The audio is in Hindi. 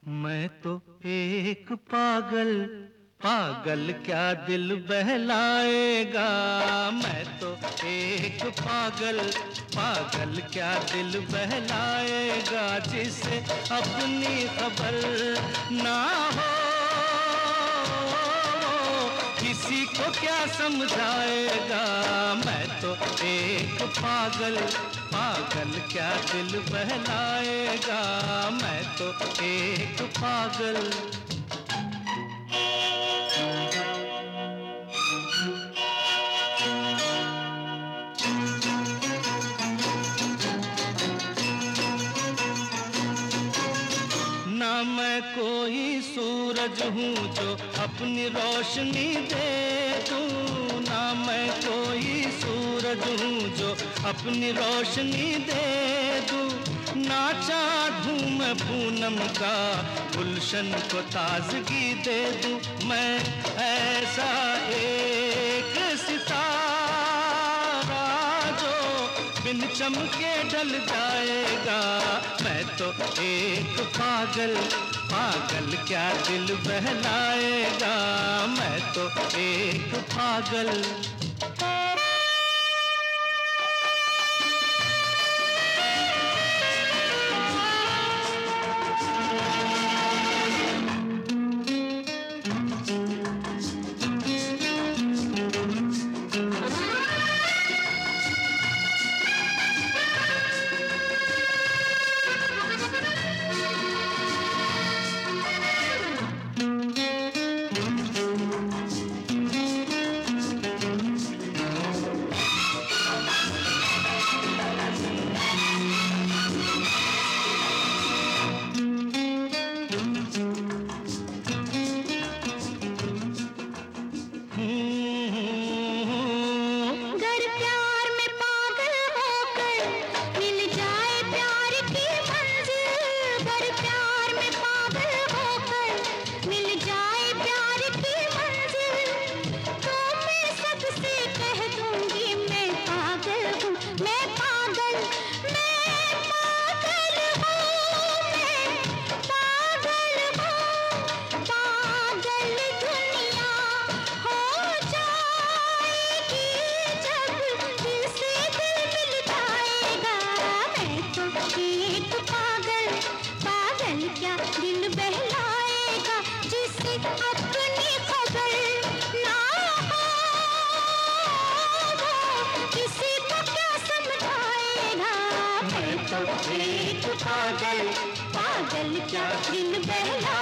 मैं तो एक पागल, पागल क्या दिल बहलाएगा। मैं तो एक पागल, पागल क्या दिल बहलाएगा। जिसे अपनी खबर ना हो, किसी को क्या समझाएगा। मैं तो एक पागल, पागल क्या दिल बहलाएगा। मैं तो एक पागल। ना मैं कोई सूरज हूँ जो अपनी रोशनी दे दूँ। ना मैं कोई सूरज हूँ जो अपनी रोशनी दे दूँ। ना चाँद हूँ मैं पूनम का, गुलशन को ताजगी दे दूँ। मैं ऐसा एक सितारा जो बिन चमके ढल जाएगा। मैं तो एक पागल, पागल क्या दिल बहलाएगा। मैं तो एक पागल। गर प्यार में पागल होकर मिल जाए प्यार की मंजिल। गर प्यार में पागल होकर मिल जाए प्यार की मंजिल। तो मैं सबसे कह दूंगी मैं पागल हूँ, मैं पागल, मैं पागल हूँ, मैं पागल हूँ। पागल दुनिया हो जाएगी जब दिल से दिल मिल जाएगा। मैं तो एक पागल, पागल क्या दिल बहलाएगा। जिसे अपनी खबर ना हो, वो किसी को क्या समझाएगा। मैं तो एक पागल, पागल क्या दिल बहलाएगा।